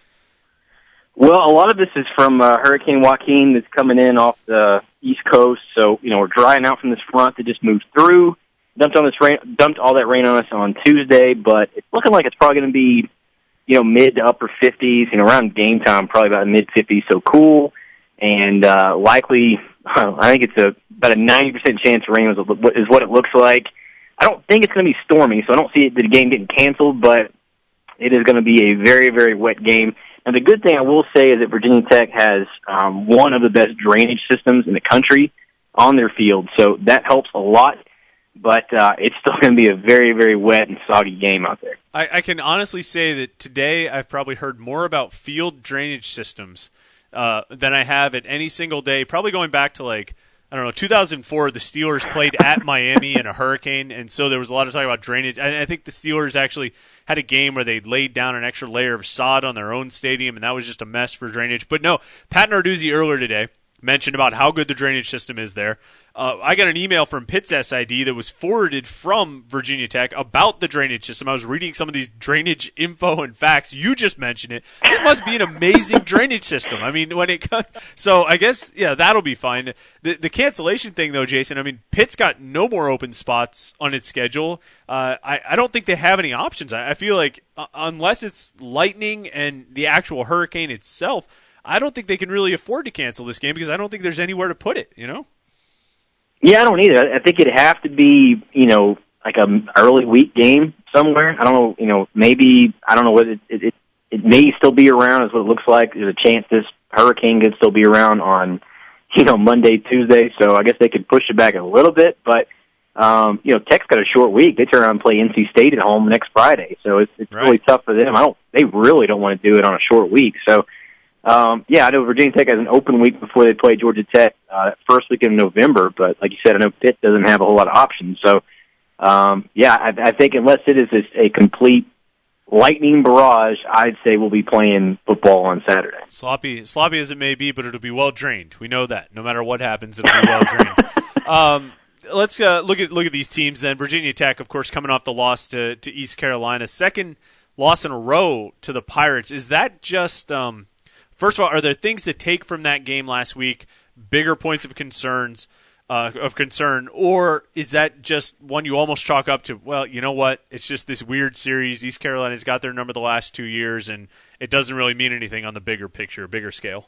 Well, a lot of this is from uh, Hurricane Joaquin that's coming in off the East Coast. So, you know, we're drying out from this front that just moved through, dumped on this rain, dumped all that rain on us on Tuesday. But it's looking like it's probably going to be, you know, mid to upper fifties. You know, around game time, probably about mid fifties. So cool, and uh, likely, I think it's a about a ninety percent chance of rain is, is what it looks like. I don't think it's going to be stormy, so I don't see the game getting canceled. But it is going to be a very, very wet game. And the good thing I will say is that Virginia Tech has um, one of the best drainage systems in the country on their field, so that helps a lot. But uh, it's still going to be a very, very wet and soggy game out there. I, I can honestly say that today I've probably heard more about field drainage systems uh, than I have at any single day, probably going back to like, I don't know, two thousand four, the Steelers played at Miami in a hurricane, and so there was a lot of talk about drainage. I, I think the Steelers actually had a game where they laid down an extra layer of sod on their own stadium, and that was just a mess for drainage. But no, Pat Narduzzi earlier today mentioned about how good the drainage system is there. Uh, I got an email from Pitt's S I D that was forwarded from Virginia Tech about the drainage system. I was reading some of these drainage info and facts. You just mentioned it. This must be an amazing drainage system. I mean, when it comes, so I guess, yeah, that'll be fine. The, the cancellation thing, though, Jason, I mean, Pitt's got no more open spots on its schedule. Uh, I, I don't think they have any options. I, I feel like uh, unless it's lightning and the actual hurricane itself, I don't think they can really afford to cancel this game because I don't think there's anywhere to put it, you know? Yeah, I don't either. I think it'd have to be, you know, like an early week game somewhere. I don't know, you know, maybe, I don't know whether it, it, it may still be around is what it looks like. There's a chance this hurricane could still be around on, you know, Monday, Tuesday. So I guess they could push it back a little bit. But, um, you know, Tech's got a short week. They turn around and play N C State at home next Friday. So it's, it's right. really tough for them. I don't, they really don't want to do it on a short week. So, Um, yeah, I know Virginia Tech has an open week before they play Georgia Tech, uh, first week in November, but like you said, I know Pitt doesn't have a whole lot of options. So, um, yeah, I, I think unless it is a complete lightning barrage, I'd say we'll be playing football on Saturday. Sloppy, sloppy as it may be, but it'll be well drained. We know that. No matter what happens, it'll be well drained. Um, let's uh, look at look at these teams then. Virginia Tech, of course, coming off the loss to, to East Carolina, second loss in a row to the Pirates. Is that just um, first of all, are there things to take from that game last week, bigger points of concerns uh, of concern, or is that just one you almost chalk up to, well, you know what, it's just this weird series. East Carolina's got their number the last two years, and it doesn't really mean anything on the bigger picture, bigger scale?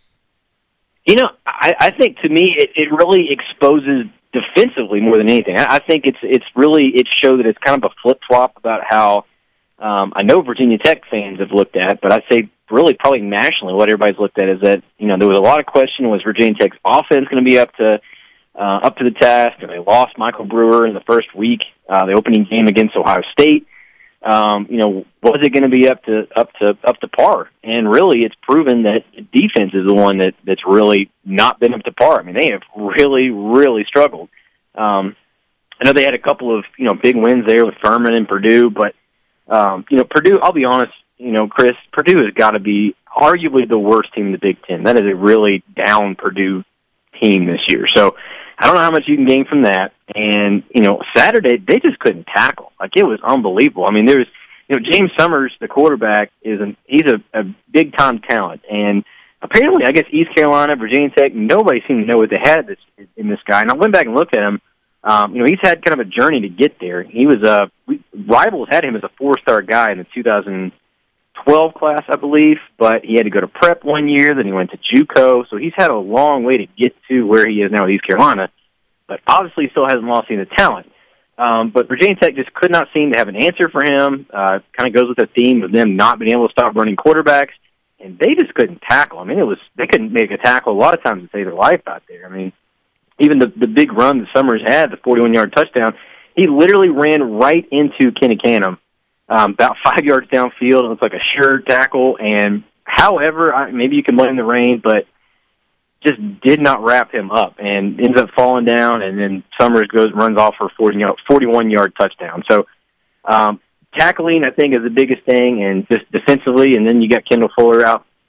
You know, I, I think to me it, it really exposes defensively more than anything. I, I think it's it's really it showed that it's kind of a flip flop about how um, I know Virginia Tech fans have looked at, but I'd say really probably nationally what everybody's looked at is that, you know, there was a lot of question, was Virginia Tech's offense going to be up to uh, up to the task? And they lost Michael Brewer in the first week, uh, the opening game against Ohio State. Um, you know, was it going to be up to up to up to par? And really, it's proven that defense is the one that that's really not been up to par. I mean, they have really, really struggled. Um, I know they had a couple of you know big wins there with Furman and Purdue, but um, you know, Purdue. I'll be honest, you know, Chris, Purdue has got to be arguably the worst team in the Big Ten. That is a really down Purdue team this year. So I don't know how much you can gain from that. And, you know, Saturday, they just couldn't tackle. Like, it was unbelievable. I mean, there's, you know, James Summers, the quarterback, is an, he's a, a big-time talent. And apparently, I guess East Carolina, Virginia Tech, nobody seemed to know what they had this, in this guy. And I went back and looked at him. Um, you know, he's had kind of a journey to get there. He was a, we, Rivals had him as a four-star guy in the two thousand twelve class, I believe, but he had to go to prep one year, then he went to JUCO, so he's had a long way to get to where he is now with East Carolina, but obviously still hasn't lost any of the talent. Um, but Virginia Tech just could not seem to have an answer for him. Uh, kind of goes with the theme of them not being able to stop running quarterbacks, and they just couldn't tackle. I mean, it was they couldn't make a tackle a lot of times to save their life out there. I mean, even the, the big run that Summers had, the forty-one-yard touchdown, he literally ran right into Kenny Canham, Um, about five yards downfield. It looks like a sure tackle. And however, I, maybe you can blame the rain, but just did not wrap him up and ends up falling down. And then Summers goes runs off for a forty-one-yard touchdown. So um, tackling, I think, is the biggest thing, and just defensively. And then you got Kendall Fuller out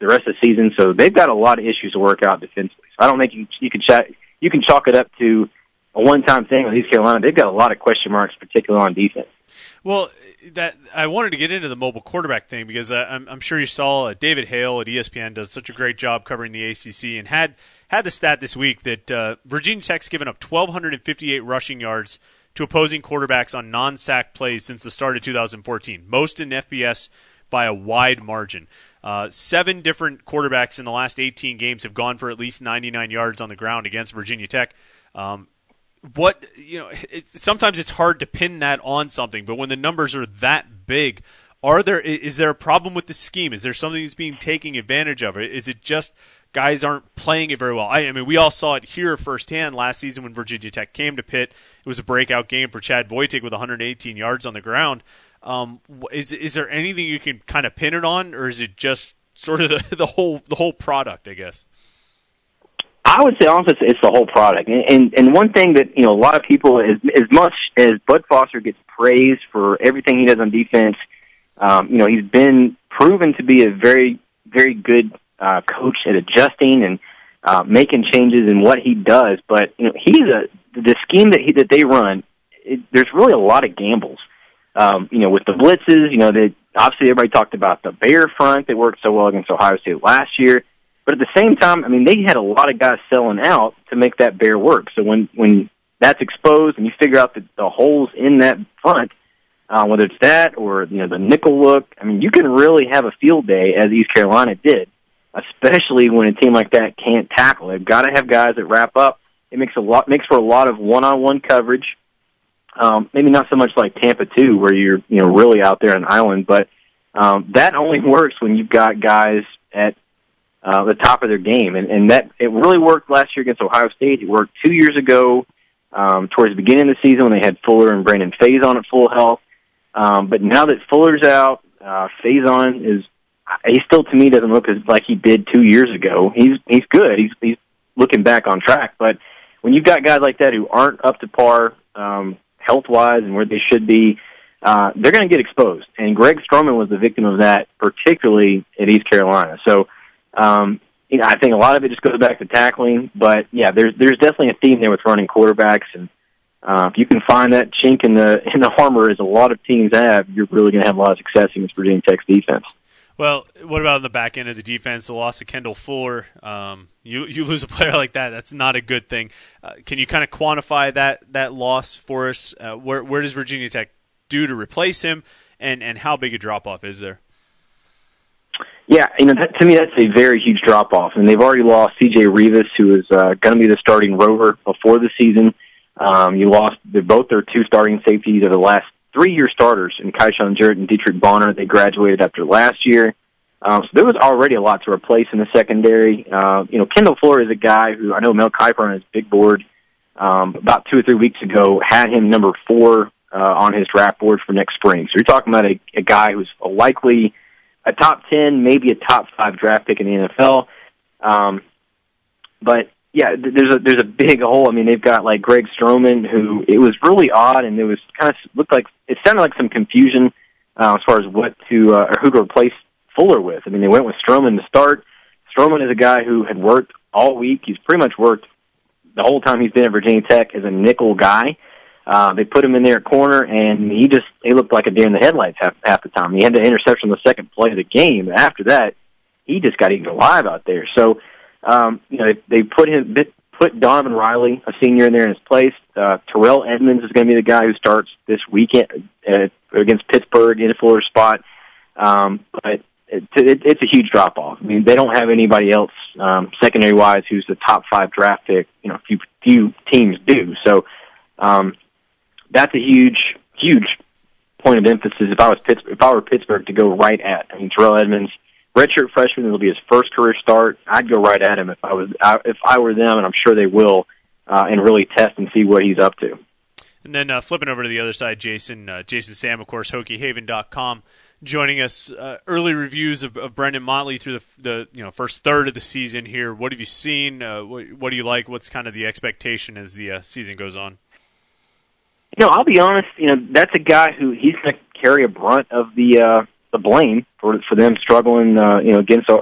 the rest of the season. So they've got a lot of issues to work out defensively. So I don't think you, you can ch- you can chalk it up to a one-time thing with East Carolina. They've got a lot of question marks, particularly on defense. Well, that I wanted to get into the mobile quarterback thing because uh, I'm, I'm sure you saw uh, David Hale at E S P N does such a great job covering the A C C and had had the stat this week that uh, Virginia Tech's given up one thousand two hundred fifty-eight rushing yards to opposing quarterbacks on non-sack plays since the start of two thousand fourteen, most in F B S by a wide margin. Uh, seven different quarterbacks in the last eighteen games have gone for at least ninety-nine yards on the ground against Virginia Tech. Um, What you know, it, sometimes it's hard to pin that on something, but when the numbers are that big, are there is there a problem with the scheme? Is there something that's being taken advantage of? Is it just guys aren't playing it very well? I, I mean, we all saw it here firsthand last season when Virginia Tech came to Pitt. It was a breakout game for Chad Voitic with one hundred eighteen yards on the ground. Um, is is there anything you can kind of pin it on, or is it just sort of the, the whole the whole product? I guess. I would say honestly, it's the whole product. And, and and one thing that, you know, a lot of people, as as much as Bud Foster gets praised for everything he does on defense, um, you know, he's been proven to be a very, very good uh, coach at adjusting and uh, making changes in what he does. But, you know, he's a the scheme that he, that they run, it, there's really a lot of gambles. Um, you know, with the blitzes, you know, that obviously everybody talked about the Bear front that worked so well against Ohio State last year. But at the same time, I mean, they had a lot of guys selling out to make that bear work. So when, when that's exposed and you figure out the, the holes in that front, uh, whether it's that or, you know, the nickel look, I mean, you can really have a field day as East Carolina did, especially when a team like that can't tackle. They've got to have guys that wrap up. It makes a lot, makes for a lot of one-on-one coverage. Um, maybe not so much like Tampa two, where you're, you know, really out there on an island, but um, that only works when you've got guys at Uh, the top of their game, and, and that it really worked last year against Ohio State. It worked two years ago um, towards the beginning of the season when they had Fuller and Brandon Faison at full health. Um, but now that Fuller's out, uh, Faison is he still to me doesn't look as like he did two years ago. He's he's good. He's he's looking back on track. But when you've got guys like that who aren't up to par um, health wise and where they should be, uh, they're going to get exposed. And Greg Stroman was the victim of that, particularly at East Carolina. So. Um, you know, I think a lot of it just goes back to tackling, but yeah, there's there's definitely a theme there with running quarterbacks, and uh, if you can find that chink in the in the armor, as a lot of teams have, you're really going to have a lot of success against Virginia Tech's defense. Well, what about on the back end of the defense? The loss of Kendall Fuller, um, you you lose a player like that, that's not a good thing. Uh, can you kind of quantify that that loss for us? Uh, where where does Virginia Tech do to replace him, and and how big a drop off is there? Yeah, you know, that, to me, that's a very huge drop-off. And they've already lost C J Rivas, who is uh, going to be the starting rover before the season. Um, you lost they're both their two starting safeties of the last three-year starters, in Keyshawn Jarrett and Dietrich Bonner. They graduated after last year. Um, so there was already a lot to replace in the secondary. Uh, you know, Kendall Fuller is a guy who I know Mel Kiper on his big board um, about two or three weeks ago had him number four uh, on his draft board for next spring. So you're talking about a, a guy who's a likely a top ten, maybe a top five draft pick in the N F L. Um, but yeah, there's a there's a big hole. I mean, they've got like Greg Stroman, who it was really odd, and it was kind of looked like it sounded like some confusion uh, as far as what to uh, or who to replace Fuller with. I mean, they went with Stroman to start. Stroman is a guy who had worked all week. He's pretty much worked the whole time he's been at Virginia Tech as a nickel guy. Uh, they put him in there at corner, and he just he looked like a deer in the headlights half, half the time. He had the interception on the second play of the game. After that, he just got eaten alive out there. So, um, you know, they, they put him put Donovan Riley, a senior, in there in his place. Uh, Terrell Edmonds is going to be the guy who starts this weekend uh, against Pittsburgh in a Fuller spot. Um, but it, it, it's a huge drop off. I mean, they don't have anybody else um, secondary wise who's the top five draft pick. You know, few few teams do. So. Um, That's a huge, huge point of emphasis. If I was Pittsburgh, if I were Pittsburgh, to go right at. I mean, Terrell Edmonds, redshirt freshman, it'll be his first career start. I'd go right at him if I was if I were them, and I'm sure they will, uh, and really test and see what he's up to. And then uh, flipping over to the other side, Jason, uh, Jason Sam, of course, Hokie Haven dot com, joining us. Uh, early reviews of, of Brendan Motley through the the you know first third of the season here. What have you seen? Uh, what, what do you like? What's kind of the expectation as the uh, season goes on? You know, I'll be honest. You know, that's a guy who he's going to carry a brunt of the uh, the blame for for them struggling. Uh, you know, against uh,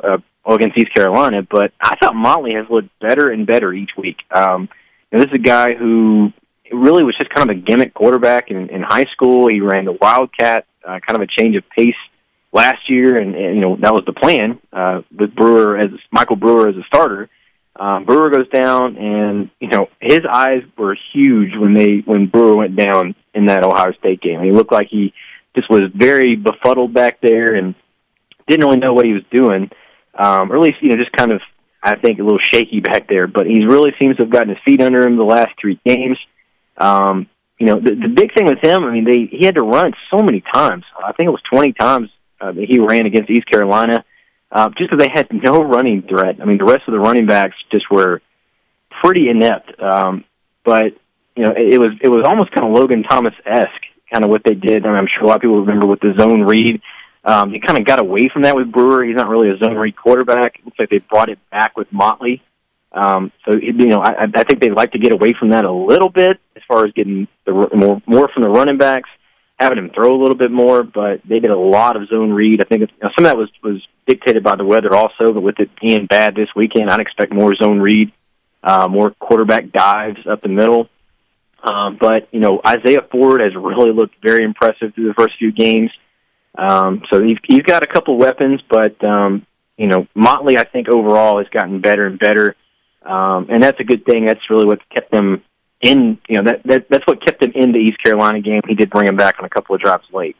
well, against East Carolina, but I thought Motley has looked better and better each week. Um, and this is a guy who really was just kind of a gimmick quarterback in, in high school. He ran the Wildcat, uh, kind of a change of pace last year, and, and you know that was the plan uh, with Brewer as Michael Brewer as a starter. Um, Brewer goes down, and you know his eyes were huge when they when Brewer went down in that Ohio State game. He looked like he just was very befuddled back there and didn't really know what he was doing, um, or at least you know just kind of I think a little shaky back there. But he really seems to have gotten his feet under him the last three games. Um, you know the, the big thing with him, I mean, they he had to run so many times. I think it was twenty times uh, that he ran against East Carolina. Uh, just because they had no running threat. I mean, the rest of the running backs just were pretty inept. Um, but you know, it, it was it was almost kind of Logan Thomas-esque, kind of what they did. I mean, I'm sure a lot of people remember with the zone read. Um, they kind of got away from that with Brewer. He's not really a zone read quarterback. It looks like they brought it back with Motley. Um, so you know, I, I think they'd like to get away from that a little bit as far as getting the more more from the running backs, having him throw a little bit more. But they did a lot of zone read. I think it's, you know, some of that was was dictated by the weather also, but with it being bad this weekend, I'd expect more zone read, uh, more quarterback dives up the middle. Um, but, you know, Isaiah Ford has really looked very impressive through the first few games. Um, so he's, he's got a couple weapons, but, um, you know, Motley, I think, overall has gotten better and better. Um, and that's a good thing. That's really what kept them in, you know, that, that that's what kept them in the East Carolina game. He did bring him back on a couple of drops late.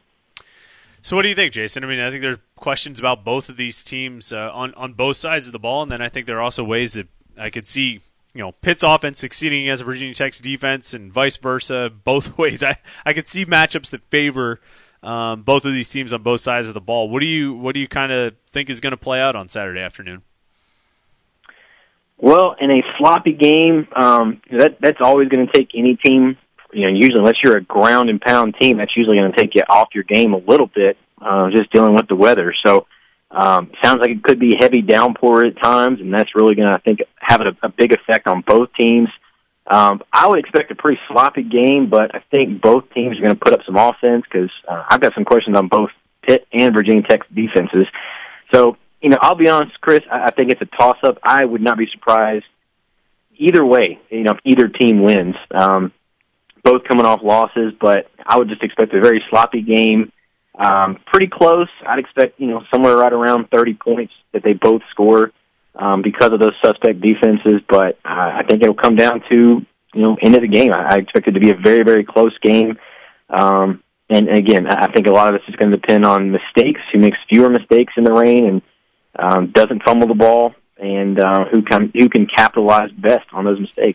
So what do you think, Jason? I mean, I think there's questions about both of these teams uh, on, on both sides of the ball, and then I think there are also ways that I could see, you know, Pitt's offense succeeding against Virginia Tech's defense and vice versa, both ways. I, I could see matchups that favor um, both of these teams on both sides of the ball. What do you what do you kind of think is going to play out on Saturday afternoon? Well, in a sloppy game, um, that that's always going to take any team. You know, usually unless you're a ground and pound team, that's usually going to take you off your game a little bit, uh, just dealing with the weather. So, um, sounds like it could be heavy downpour at times, and that's really going to, I think, have a, a big effect on both teams. Um, I would expect a pretty sloppy game, but I think both teams are going to put up some offense because uh, I've got some questions on both Pitt and Virginia Tech's defenses. So, you know, I'll be honest, Chris, I, I think it's a toss-up. I would not be surprised either way, you know, if either team wins. Um, both coming off losses, but I would just expect a very sloppy game. Um, pretty close. I'd expect, you know, somewhere right around thirty points that they both score um, because of those suspect defenses, but uh, I think it'll come down to, you know, end of the game. I, I expect it to be a very, very close game. Um, and again, I think a lot of this is going to depend on mistakes, who makes fewer mistakes in the rain and um, doesn't fumble the ball, and uh, who can who can capitalize best on those mistakes.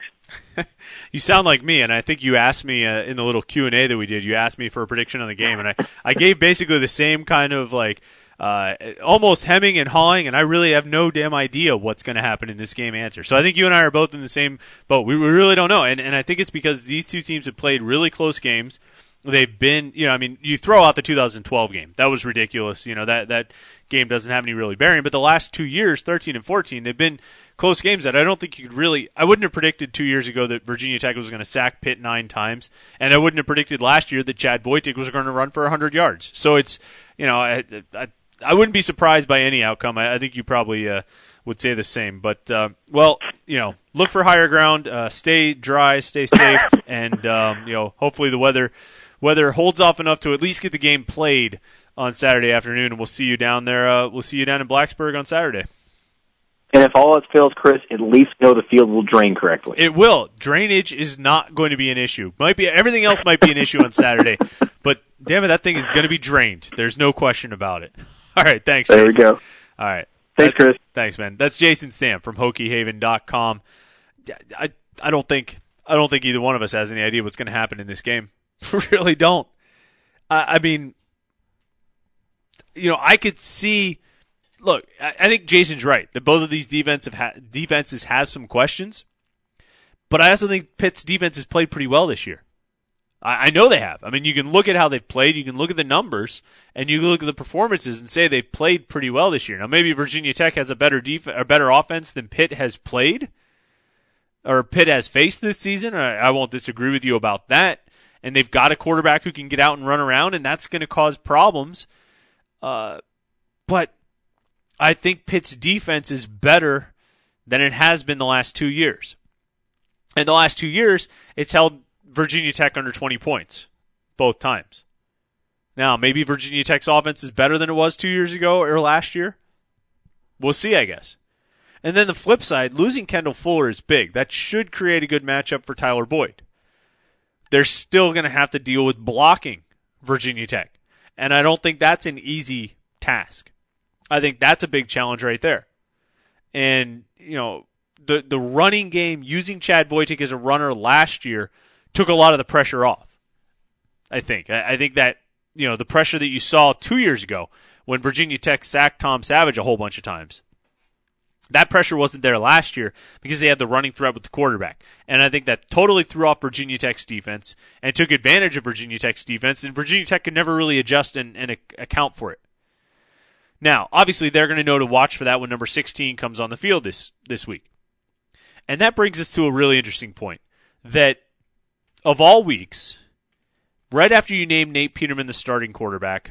You sound like me, and I think you asked me uh, in the little Q and A that we did, you asked me for a prediction on the game, and I, I gave basically the same kind of like uh, almost hemming and hawing, and I really have no damn idea what's going to happen in this game answer. So I think you and I are both in the same boat. We, we really don't know, and, and I think it's because these two teams have played really close games. They've been, you know, I mean, you throw out the two thousand twelve game. That was ridiculous. You know, that, that game doesn't have any really bearing. But the last two years, thirteen and fourteen, they've been close games that I don't think you could really – I wouldn't have predicted two years ago that Virginia Tech was going to sack Pitt nine times, and I wouldn't have predicted last year that Chad Voitic was going to run for one hundred yards. So it's, you know, I, I, I wouldn't be surprised by any outcome. I, I think you probably uh, would say the same. But, uh, well, you know, look for higher ground, uh, stay dry, stay safe, and, um, you know, hopefully the weather – Weather holds off enough to at least get the game played on Saturday afternoon, and we'll see you down there. Uh, we'll see you down in Blacksburg on Saturday. And if all else fails, Chris, at least know the field will drain correctly. It will. Drainage is not going to be an issue. Might be everything else might be an issue on Saturday, but damn it, that thing is going to be drained. There's no question about it. All right, thanks, There Jason. we go. All right, thanks, that, Chris. Thanks, man. That's Jason Stamp from Hokie Haven dot com. I I don't think I don't think either one of us has any idea what's going to happen in this game. Really don't. I mean, you know, I could see. Look, I think Jason's right that both of these defensive ha- defenses have some questions, but I also think Pitt's defense has played pretty well this year. I, I know they have. I mean, you can look at how they've played, you can look at the numbers, and you can look at the performances and say they've played pretty well this year. Now, maybe Virginia Tech has a better def- or better offense than Pitt has played, or Pitt has faced this season. I, I won't disagree with you about that. And they've got a quarterback who can get out and run around, and that's going to cause problems. Uh, but I think Pitt's defense is better than it has been the last two years. In the last two years, it's held Virginia Tech under twenty points, both times. Now, maybe Virginia Tech's offense is better than it was two years ago or last year. We'll see, I guess. And then the flip side, losing Kendall Fuller is big. That should create a good matchup for Tyler Boyd. They're still going to have to deal with blocking Virginia Tech. And I don't think that's an easy task. I think that's a big challenge right there. And, you know, the the running game, using Chad Wojtek as a runner last year, took a lot of the pressure off, I think. I, I think that, you know, the pressure that you saw two years ago when Virginia Tech sacked Tom Savage a whole bunch of times, that pressure wasn't there last year because they had the running threat with the quarterback. And I think that totally threw off Virginia Tech's defense and took advantage of Virginia Tech's defense, and Virginia Tech could never really adjust and, and account for it. Now, obviously, they're going to know to watch for that when number sixteen comes on the field this, this week. And that brings us to a really interesting point, that of all weeks, right after you name Nate Peterman the starting quarterback,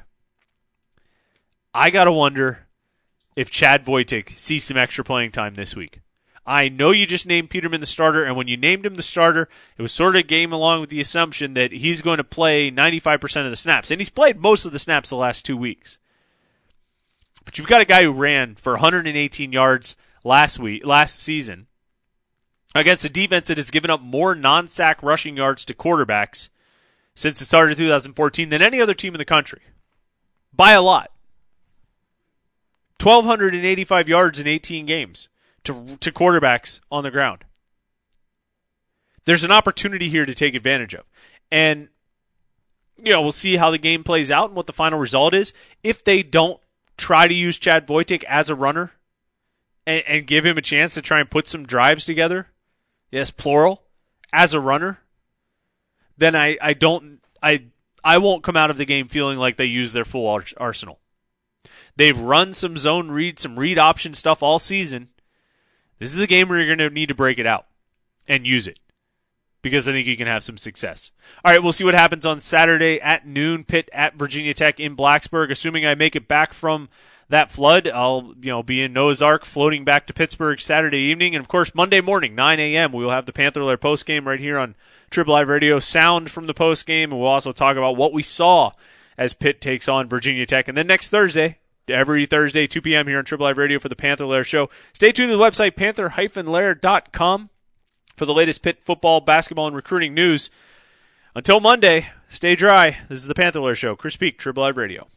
I got to wonder if Chad Wojtek sees some extra playing time this week. I know you just named Peterman the starter, and when you named him the starter, it was sort of game along with the assumption that he's going to play ninety-five percent of the snaps, and he's played most of the snaps the last two weeks. But you've got a guy who ran for one hundred eighteen yards last week, last season, against a defense that has given up more non-sack rushing yards to quarterbacks since the start of two thousand fourteen than any other team in the country. By a lot. one thousand two hundred eighty-five yards in eighteen games to to quarterbacks on the ground. There's an opportunity here to take advantage of. And, you know, we'll see how the game plays out and what the final result is. If they don't try to use Chad Wojtek as a runner and, and give him a chance to try and put some drives together, yes, plural, as a runner, then I, I don't I I won't come out of the game feeling like they use their full arsenal. They've run some zone read, some read option stuff all season. This is the game where you're going to need to break it out and use it, because I think you can have some success. All right, we'll see what happens on Saturday at noon, Pitt at Virginia Tech in Blacksburg. Assuming I make it back from that flood, I'll you know be in Noah's Ark floating back to Pittsburgh Saturday evening. And, of course, Monday morning, nine a.m., we will have the Panther Lair postgame right here on Triple Live Radio. Sound from the postgame, and we'll also talk about what we saw as Pitt takes on Virginia Tech. And then next Thursday, every Thursday, two p.m. here on Triple Live Radio for the Panther Lair Show. Stay tuned to the website, panther dash lair dot com, for the latest Pitt football, basketball, and recruiting news. Until Monday, stay dry. This is the Panther Lair Show. Chris Peak, Triple Live Radio.